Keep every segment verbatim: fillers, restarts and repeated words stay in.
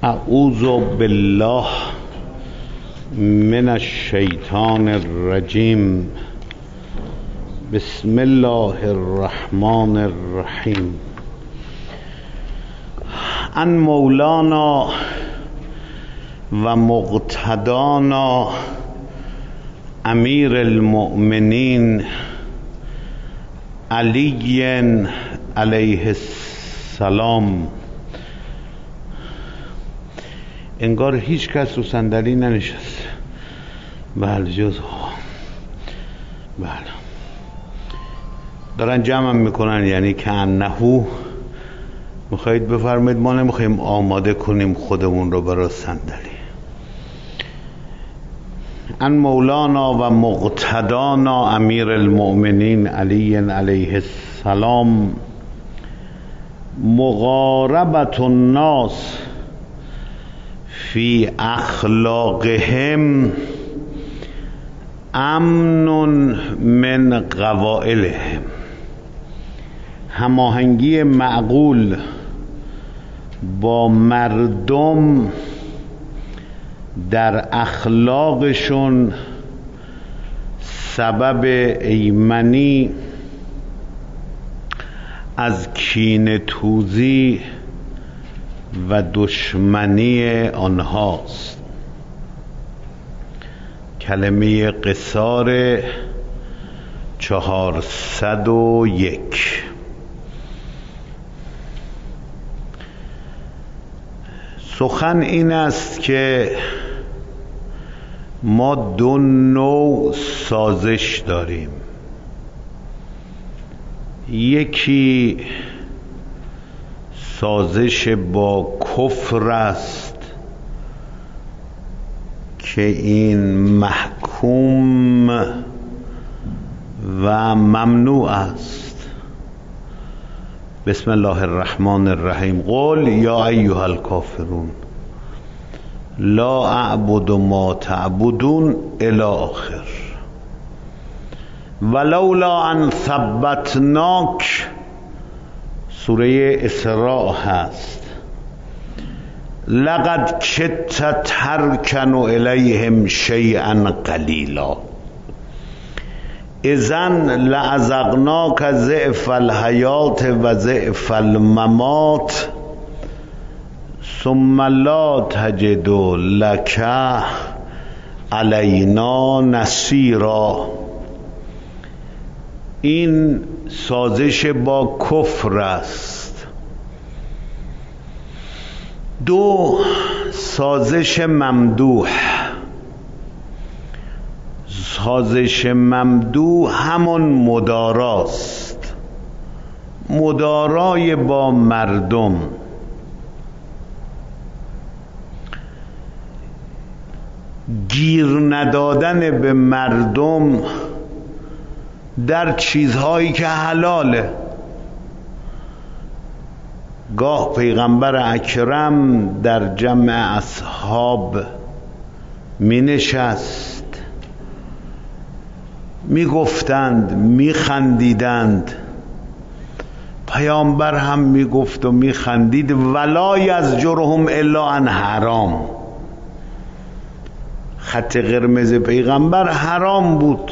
اعوذ بالله من الشیطان الرجیم. بسم الله الرحمن الرحیم. ان مولانا و مقتدانا امیر المؤمنین علی علیه السلام. انگار هیچ کس رو صندلی ننشسته. بله جز بله دارن جمع میکنن، یعنی که انهو میخواید بفرمایید ما نمیخوایم آماده کنیم خودمون رو برای صندلی. ان مولانا و مقتدانا امیر المؤمنین علی علیه السلام مغاربت الناس فی اخلاقهم امن من قوائلهم. هماهنگی معقول با مردم در اخلاقشون سبب ایمنی از کینه توزی و دشمنی آنهاست. کلمه قصار چهارصد و یک. سخن این است که ما دو نوع سازش داریم. یکی سازش با کفر است که این محکوم و ممنوع است. بسم الله الرحمن الرحیم. قل یا ایها الکافرون لا اعبد ما تعبدون الی آخر. ولولا ان ثبتناک سوره اسراء هست. لقد کدت ترکن الیهم شیئا قلیلا اذن لأذقناک ضعف الحیات و ضعف الممات ثم لا تجد لک علینا نصیرا. این سازش با کفر است. دو، سازش ممدوح. سازش ممدوح همون مداراست، مدارای با مردم. گیر ندادن به مردم در چیزهایی که حلاله. گاه پیغمبر اکرم در جمع اصحاب می نشست، می گفتند، می خندیدند. پیامبر هم می گفت و می خندید. ولا یزجرهم الا عن حرام. خط قرمز پیغمبر حرام بود،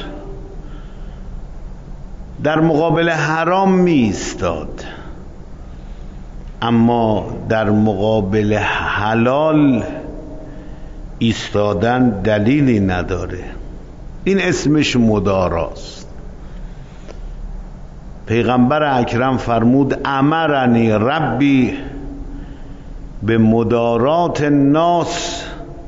در مقابل حرام می ایستاد، اما در مقابل حلال ایستادن دلیلی نداره. این اسمش مداراست. پیغمبر اکرم فرمود امرنی ربی به مدارات الناس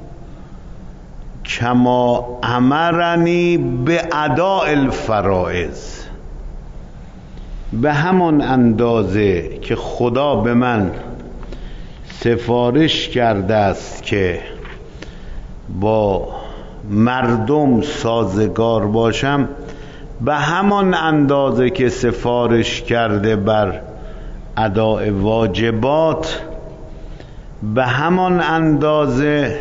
کما امرنی به اداء الفرائض. به همان اندازه که خدا به من سفارش کرده است که با مردم سازگار باشم، به همان اندازه که سفارش کرده بر اداء واجبات، به همان اندازه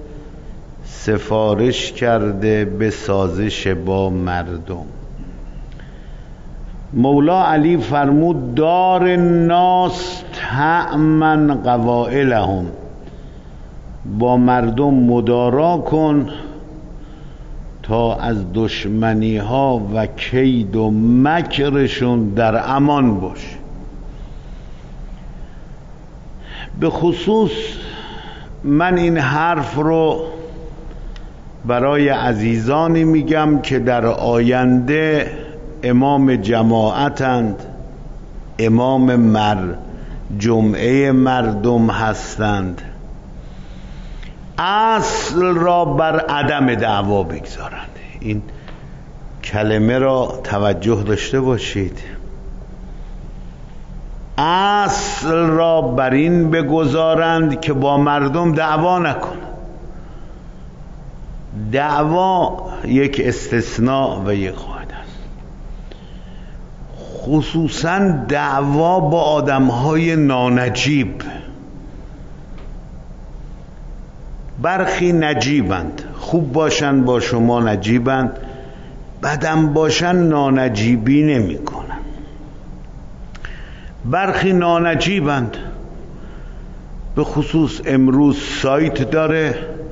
سفارش کرده به سازش با مردم. مولا علی فرمود دار الناس تأمن قوائلهم با مردم مدارا کن تا از دشمنی ها و کید و مکرشون در امان باش. به خصوص من این حرف رو برای عزیزانی میگم که در آینده امام جماعتند، امام مر جمعه مردم هستند. اصل را بر عدم دعوا بگذارند. این کلمه را توجه داشته باشید. اصل را بر این بگذارند که با مردم دعوا نکنند. دعوا یک استثناء و یک قاعده است، خصوصا دعوا با آدمهای نانجیب. برخی نجیبند، خوب باشن با شما نجیبند، بدم باشن نانجیبی نمی کنن. برخی نانجیبند، به خصوص امروز سایت داره،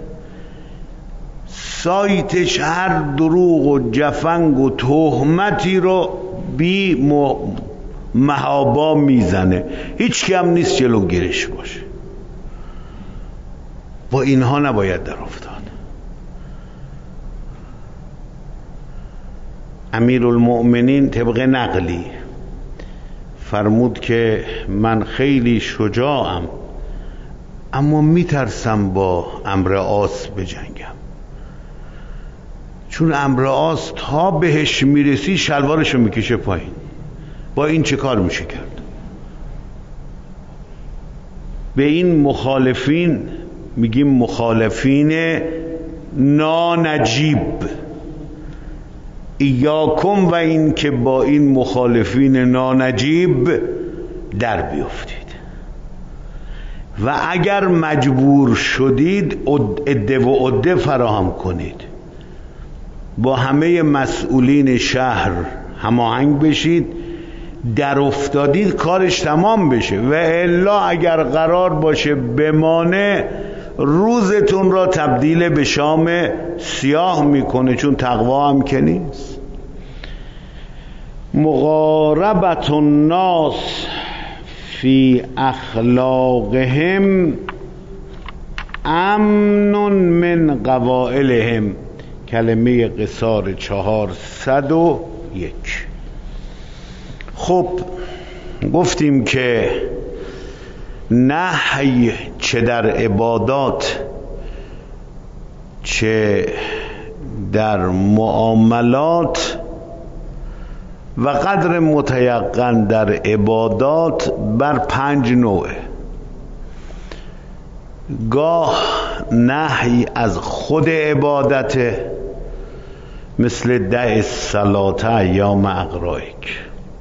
سایتش هر دروغ و جفنگ و تهمتی رو بی محابا میزنه، هیچ کم نیست جلو گیرش باشه. با اینها نباید در افتاد. امیرالمؤمنین طبق نقلی فرمود که من خیلی شجاعم اما میترسم با عمرو عاص بجنگم، چون عمرو عاص تا بهش میرسی شلوارشو میکشه پایین. با این چه کار میشه کرد؟ به این مخالفین میگیم مخالفین نانجیب. ایاکم و این که با این مخالفین نانجیب در بیفتید و اگر مجبور شدید عده و عده فراهم کنید، با همه مسئولین شهر هماهنگ بشید، در افتادید کارش تمام بشه، و الا اگر قرار باشه بمانه روزتون را تبدیل به شام سیاه میکنه، چون تقوا هم که نیست. مقاربت الناس فی اخلاقهم امن من قوائلهم، کلمه قصار چهارصد و یک. خب گفتیم که نهی چه در عبادات چه در معاملات و قدر متیقن در عبادات بر پنج نوعه. گاه نهی از خود عبادت، مثل دع الصلاة ایام اقرائک،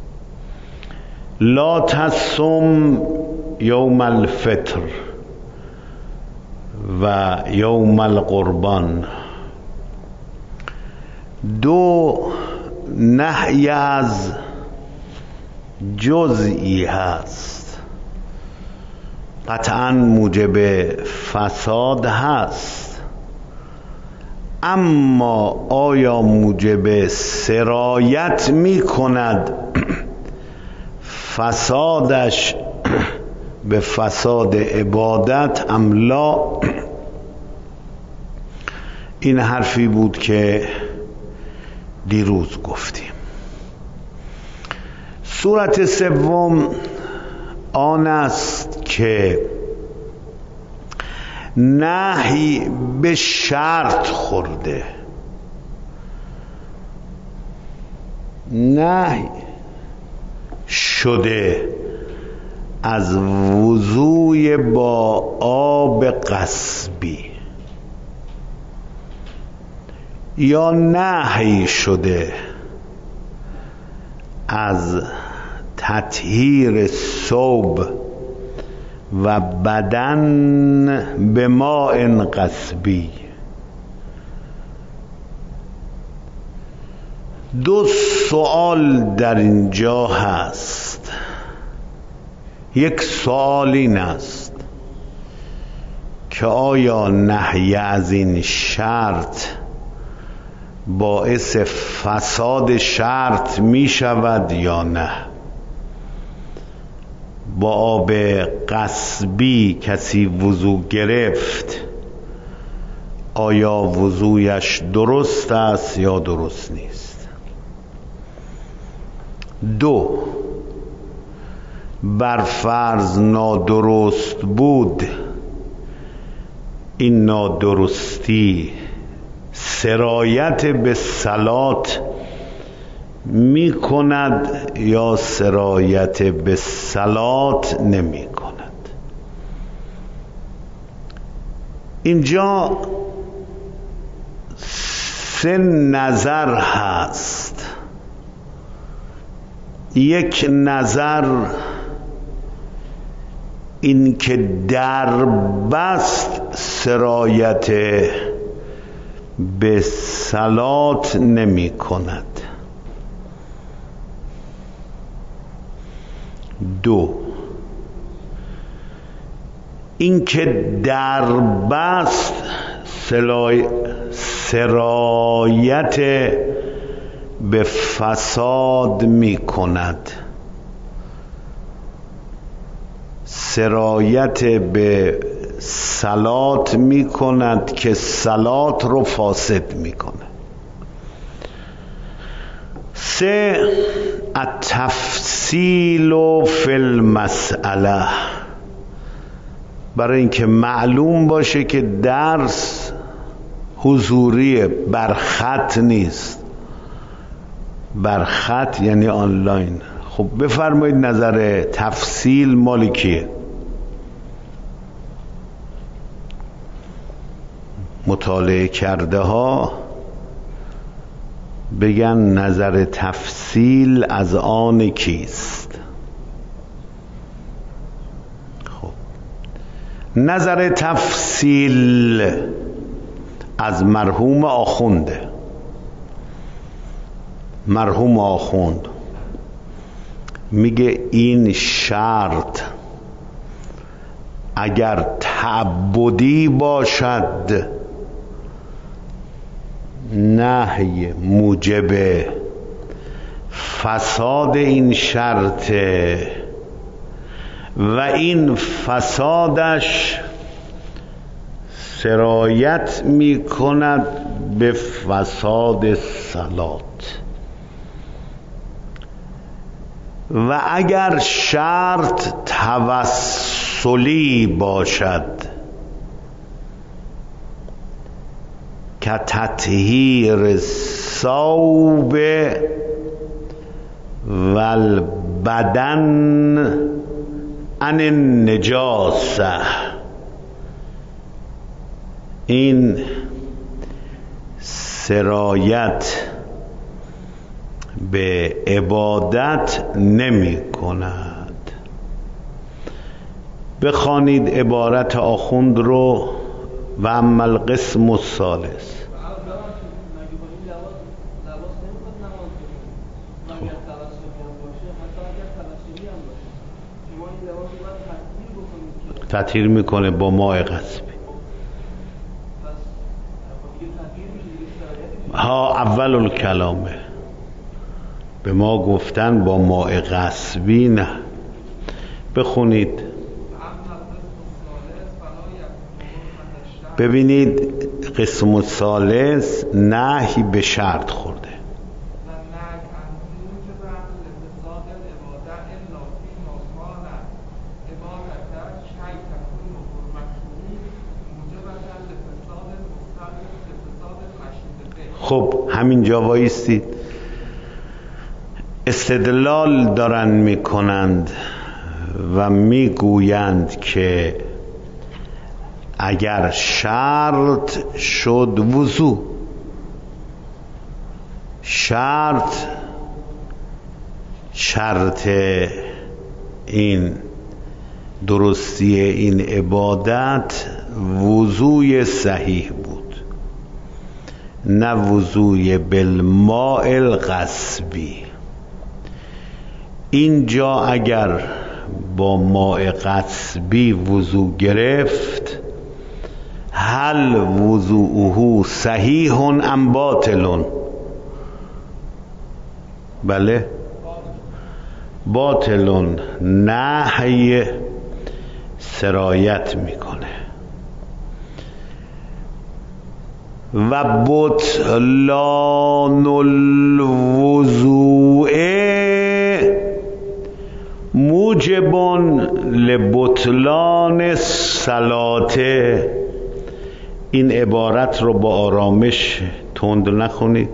لا تصم یوم الفطر و یوم القربان. دو، نهی از جزئی هست، قطعا موجب فساد هست، اما آیا موجب سرایت می کند فسادش به فساد عبادت ام لا؟ این حرفی بود که دیروز گفتیم. صورت سوم آن است که نهی به شرط خورده، نهی شده از وضوء با آب غصبی، یا نهی شده از تطهیر ثوب و بدن به ماء غصبی. دو سوال در اینجا هست. یک سوال این است که آیا نهی از این شرط باعث فساد شرط می شود یا نه؟ با آب غصبی کسی وضو گرفت، آیا وضویش درست است یا درست نیست؟ دو، بر فرض نادرست بود، این نادرستی سرایت به صلات می کند یا سرایت به صلات نمی کند؟ اینجا سه نظر هست. یک نظر این که در بست سرایت به صلات نمی کند. دو، این که در بست سرایت به فساد می کند. سرایت به صلات می کند که صلات رو فاسد می کند. سه، التفصیل فی المسئله، برای اینکه معلوم باشه که درس حضوری بر خط نیست. بر خط یعنی آنلاین. خب بفرمایید نظر تفصیل مال کیه؟ مطالعه کرده ها بگن نظر تفصیل از آن کیست؟ خب نظر تفصیل از مرحوم آخونده. مرحوم آخوند میگه این شرط اگر تعبدی باشد نهی موجب فساد این شرط و این فسادش سرایت می کند به فساد صلات. و اگر شرط توسلی باشد که تطهیر الثوب و البدن عن النجاسه، این سرایت به عبادت نمی کند. بخوانید عبارت آخوند رو. و اما القسم الثالث، تطهیر میکنه با ماء غصبی. ها اول الکلامه به ما گفتن با ماء غصبی نه. بخونید. ببینید قسم الثالث نهی به شرط خورده. خب همینجا وایستید. استدلال دارن میکنند و میگویند که اگر شرط شد وضو، شرط شرط این درستی این عبادت وضوی صحیح بود، نه وضوی بالماء الغصبی. اینجا اگر با ماء غصبی وضو گرفت هل وضوءه صحیح ام باطل؟ بله باطل، نهی سرایت میکنه. و بطلان الوضوء موجب لبطلان الصلاة. این عبارت رو با آرامش تند نخونید.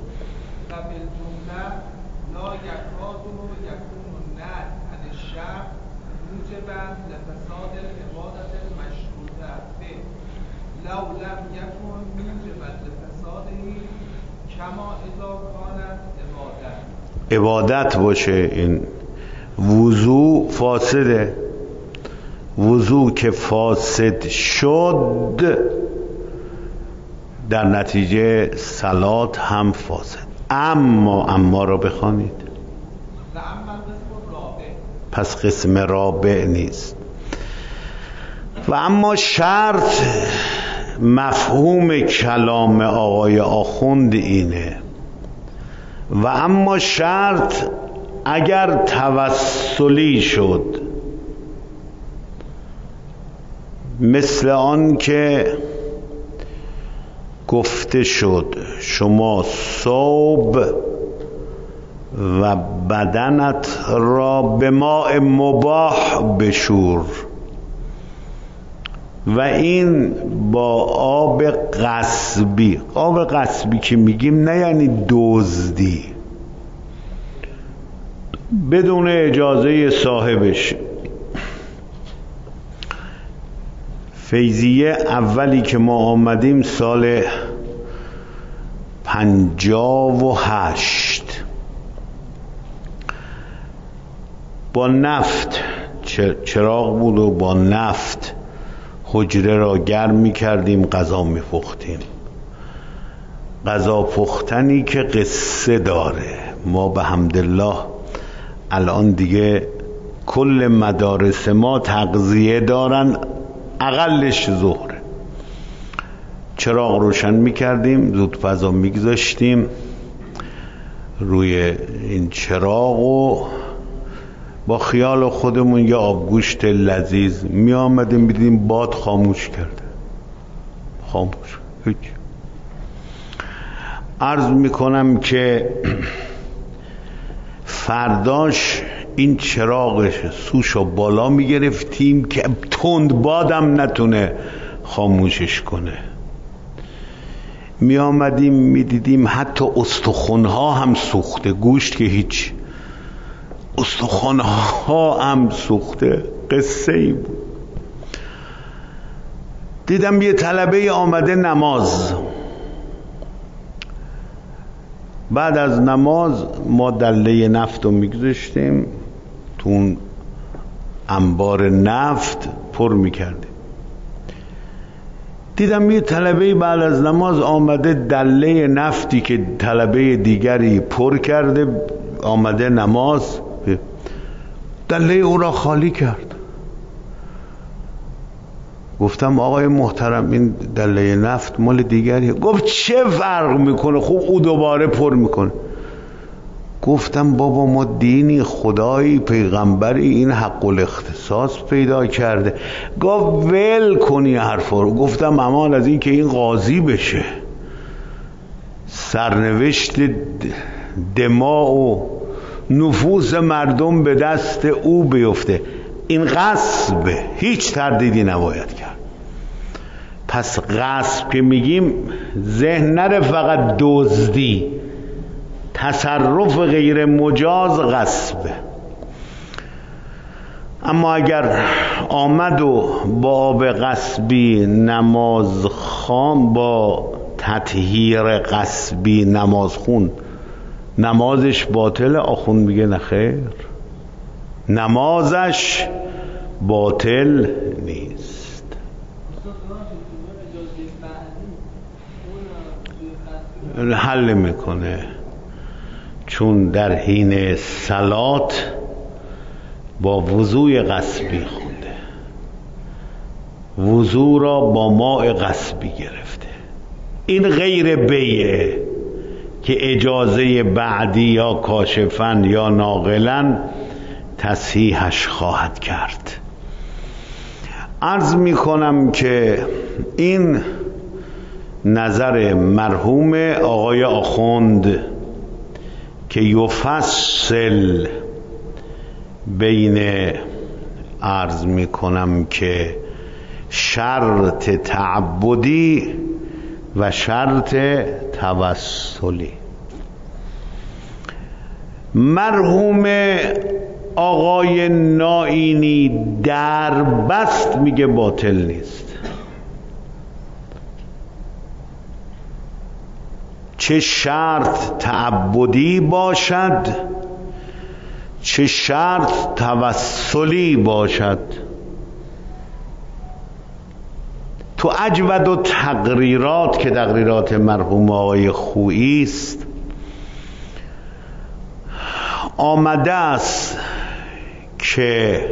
عبادت باشه. این وضو فاسده، وضو که فاسد شد در نتیجه صلات هم فاسد. اما اما رو بخوانید، پس قسم رابع نیست. و اما شرط مفهوم کلام آقای آخوند اینه، و اما شرط اگر توسلی شد، مثل آن که گفته شد شما صوب و بدنت را به ماء مباح بشور، و این با آب غصبی. آب غصبی که میگیم نه یعنی دزدی، بدون اجازه صاحبش. فیضیه اولی که ما آمدیم سال پنجاه و هشت با نفت، چراغ بود و با نفت حجره را گرم می کردیم، غذا می پختیم. غذا پختنی که قصه داره. ما به حمدالله الان دیگه کل مدارس ما تغذیه دارن، اقلش ظهره. چراغ روشن می کردیم، زودپزا می گذاشتیم روی این چراغ و با خیال خودمون یه آبگوشت لذیذ می آمدیم، می دیدیم باد خاموش کرده. خاموش هیچ. عرض می کنم که فرداش این چراغش سوشو بالا می گرفتیم که تند بادم نتونه خاموشش کنه. می آمدیم می دیدیم حتی استخونها هم سوخته، گوشت که هیچ، استخوان‌ها هم سوخته. قصه ای بود. دیدم یه طلبه آمده نماز. بعد از نماز ما دله نفت رو میگذاشتیم تو اون انبار نفت پر میکردیم. دیدم یه طلبه بعد از نماز آمده دله نفتی که طلبه دیگری پر کرده آمده نماز، دله او را خالی کرد. گفتم آقای محترم این دله نفت مال دیگری. گفت چه فرق میکنه، خوب او دوباره پر میکنه. گفتم بابا ما دینی، خدایی، پیغمبری این حق الاختصاص پیدا کرده. گفت ول کنی حرفا رو. گفتم امان از این که این قاضی بشه، سرنوشت دماء و نفوس مردم به دست او بیفته. این غصبه، هیچ تردیدی نباید کرد. پس غصب که میگیم ذهن نره فقط دزدی، تصرف غیر مجاز غصبه. اما اگر آمد و با آب غصبی نماز خان، با تطهیر غصبی نماز خون، نمازش باطل؟ آخوند میگه نخیر، نمازش باطل نیست. حل میکنه، چون در حین صلات با وضوی غصبی خونده. وضو را با ماء غصبی گرفته. این غیر بیعه که اجازه بعدی یا کاشفن یا ناقلن تصحیحش خواهد کرد. عرض می کنم که این نظر مرحوم آقای آخوند که یفصل بین عرض می کنم که شرط تعبدی و شرط توسلی. مرحوم آقای نائینی در بست میگه باطل نیست. چه شرط تعبدی باشد چه شرط توسلی باشد. تو اجود و تقریرات که تقریرات مرحوم آقای خویی است آمده است که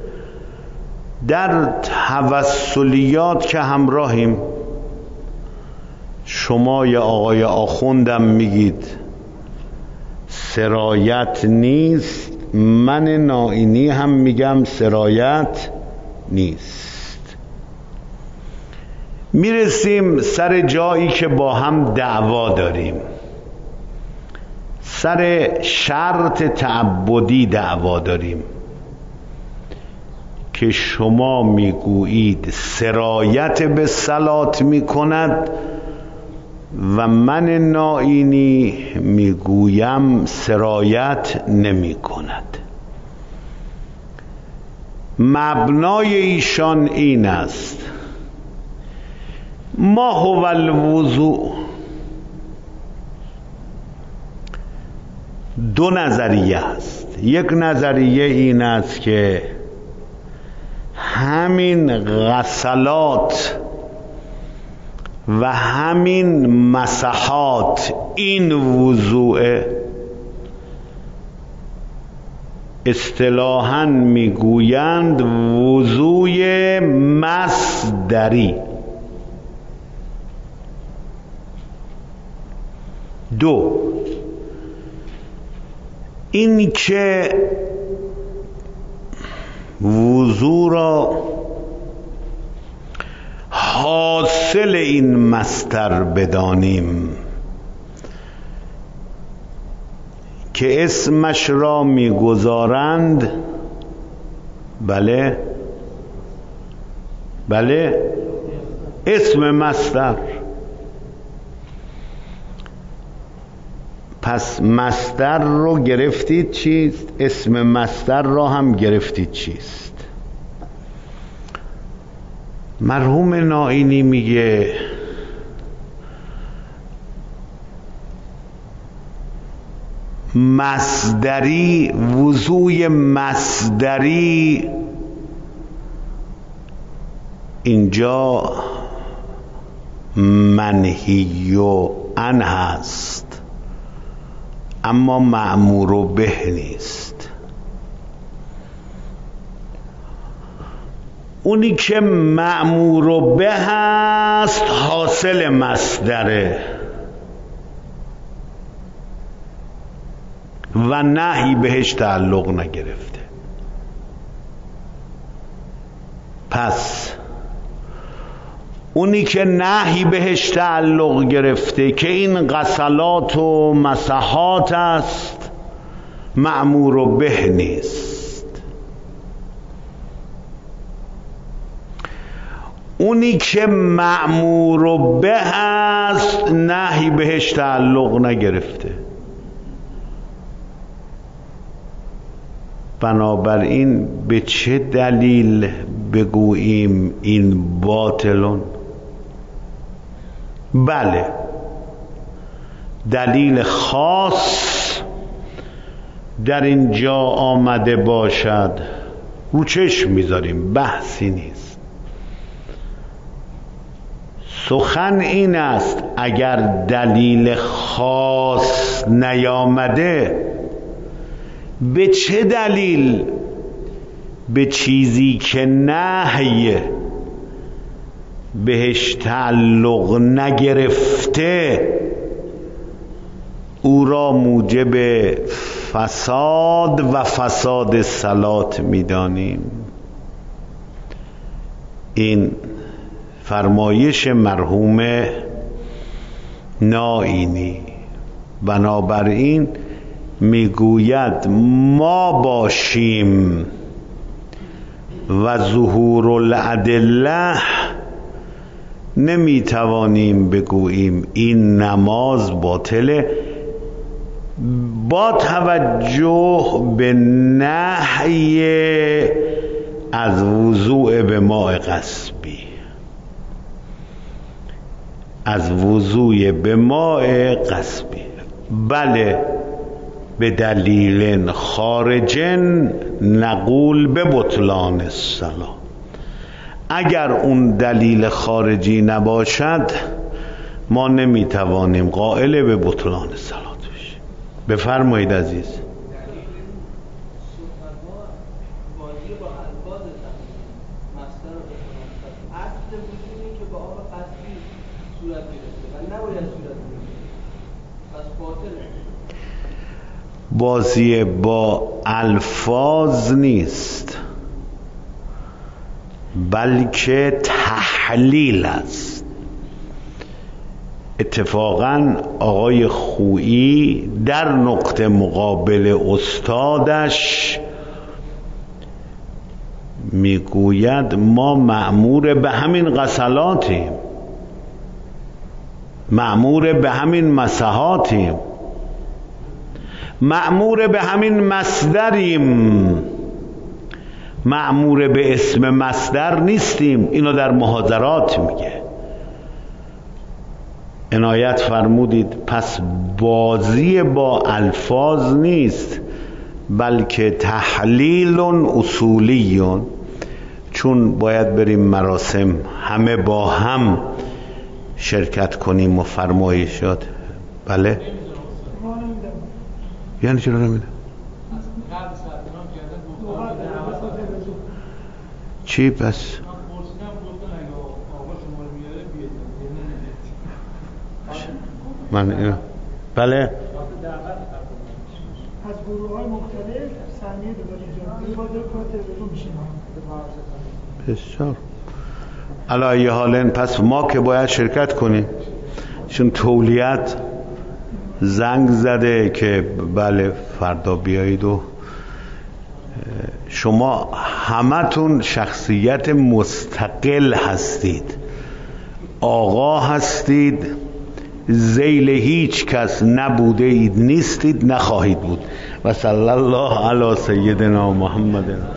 در توسلیات که همراهیم، شما یا آقای آخوندم میگید سرایت نیست، من نائینی هم میگم سرایت نیست. میرسیم سر جایی که با هم دعوا داریم، سر شرط تعبدی دعوا داریم که شما میگویید سرایت به صلات میکند و من نائینی میگویم سرایت نمی کند. مبنای ایشان این است ما هو الوضوء. دو نظریه است. یک نظریه این است که همین غسلات و همین مسحات این وضوء. اصطلاحاً میگویند وضوء مصدری. دو، این که وضو را حاصل این مصدر بدانیم که اسمش را میگذارند. بله بله اسم مصدر. پس مصدر رو گرفتید چیست، اسم مصدر را هم گرفتید چیست. مرحوم نائینی میگه مصدری، وضوء مصدری اینجا منهی عنه هست اما مأمور به نیست. اونی که مأمور به هست حاصل مصدره و نهی بهش تعلق نگرفته. پس اونی که نهی بهش تعلق گرفته که این غسلات و مسحات است مأمور به نیست. اونی که مأمور به است نهی بهش تعلق نگرفته. بنابراین به چه دلیل بگوییم این باطلون؟ بله دلیل خاص در اینجا آمده باشد رو چشم میذاریم، بحثی نیست. سخن این است اگر دلیل خاص نیامده به چه دلیل به چیزی که نهی بهش تعلق نگرفته او را موجب فساد و فساد صلات می‌دانیم. این فرمایش مرحوم نائینی. بنابراین میگوید ما باشیم و ظهور الادله نمیتوانیم بگوییم این نماز باطله با توجه به نهی از وضوء به ماء غصبی، از وضوء به ماء غصبی. بله به دلیل خارج نقول به بطلان الصلاة. اگر اون دلیل خارجی نباشد ما نمیتوانیم قائل به بطلان صلاة بشیم. بفرمایید عزیز. بازی با الفاظ نیست بلکه تحلیل است. اتفاقا آقای خویی در نقطه مقابل استادش میگوید ما مأمور به همین غسلاتیم، مأمور به همین مسحاتیم، مأمور به همین مصدریم، مأمور به اسم مصدر نیستیم. اینو در محاضرات میگه. عنایت فرمودید. پس بازی با الفاظ نیست بلکه تحلیل اصولی، چون باید بریم مراسم همه با هم شرکت کنیم و فرمایشات. بله یعنی چرا نمیده؟ چی پس؟ من اینو بله از گروه های مختلف ثانیه دوباره تلویزیون میشیم. بسیار علی حالن. پس ما که باید شرکت کنیم، چون تولیت زنگ زده که بله فردا بیایید و شما همتون شخصیت مستقل هستید، آقا هستید، ذیل هیچ کس نبوده اید، نیستید، نخواهید بود. و صلی الله علی سیدنا محمد.